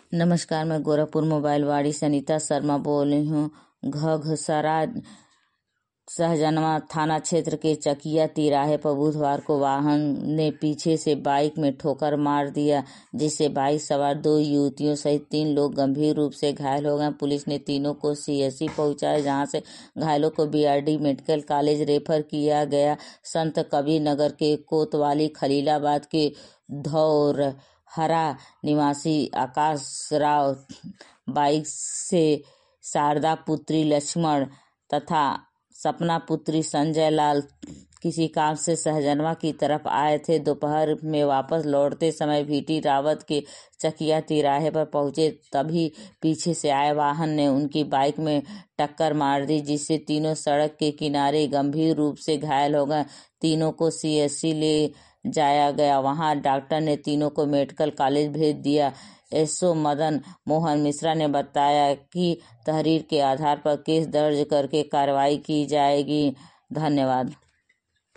नमस्कार, मैं गोरखपुर मोबाइल वाड़ी से अनीता शर्मा बोल रही हूँ। घघसरा सहजनवा थाना क्षेत्र के चकिया तिराहे पर बुधवार को वाहन ने पीछे से बाइक में ठोकर मार दिया, जिससे बाइक सवार 2 युवतियों सहित 3 लोग गंभीर रूप से घायल हो गए। पुलिस ने तीनों को सीएचसी पहुंचाया, जहां से घायलों को बीआरडी मेडिकल कॉलेज रेफर किया गया। संत कबीर नगर के कोतवाली, खलीलाबाद के धौरहरा निवासी आकाश राव बाइक से शारदा पुत्री लक्ष्मण तथा सपना पुत्री संजय लाल किसी काम से सहजनवा की तरफ आए थे। दोपहर में वापस लौटते समय VT रावत के चकिया तिराहे पर पहुंचे, तभी पीछे से आए वाहन ने उनकी बाइक में टक्कर मार दी, जिससे तीनों सड़क के किनारे गंभीर रूप से घायल हो गए। तीनों को सीएचसी ले जाया गया। वहां डॉक्टर ने तीनों को मेडिकल कॉलेज भेज दिया। एसओ मदन मोहन मिश्रा ने बताया कि तहरीर के आधार पर केस दर्ज करके कार्रवाई की जाएगी। धन्यवाद।